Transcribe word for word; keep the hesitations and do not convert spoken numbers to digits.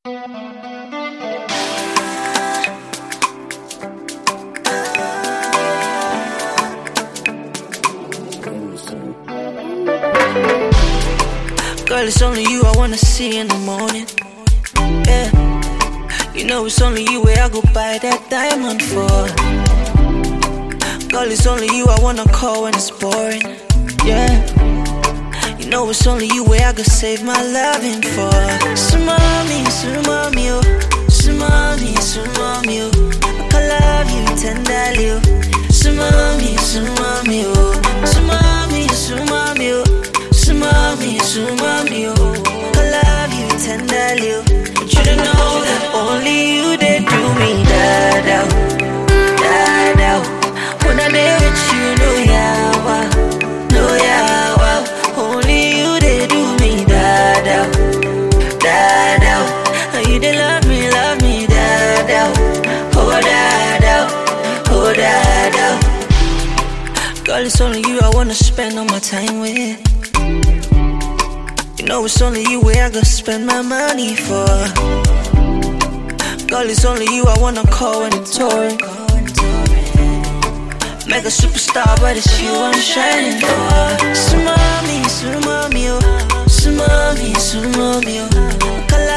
Girl, it's only you I wanna see in the morning. Yeah, you know it's only you where I go buy that diamond for. Girl, it's only you I wanna call when it's boring. Yeah, you know it's only you where I go save my loving for. Sumami, sumami, oh, sumami, sumami, oh, I can love you tenderly, oh. Sumami, sumami, oh, sumami, sumami, oh. Sumami, sumami, oh, I love you tenderly, oh. But you don't know that only you they do me that out, that out. When I lay with you, no yawa, no yawa. Only you they do me that out, that out. And you they love me, love me that out, oh that out, oh that out. Girl, it's only you I wanna spend all my time with. You know it's only you where I go spend my money for. Girl, it's only you I wanna call when it's touring. Make a superstar, but it's you I'm shining for. Sumami, sumami, oh, sumami, sumami, oh.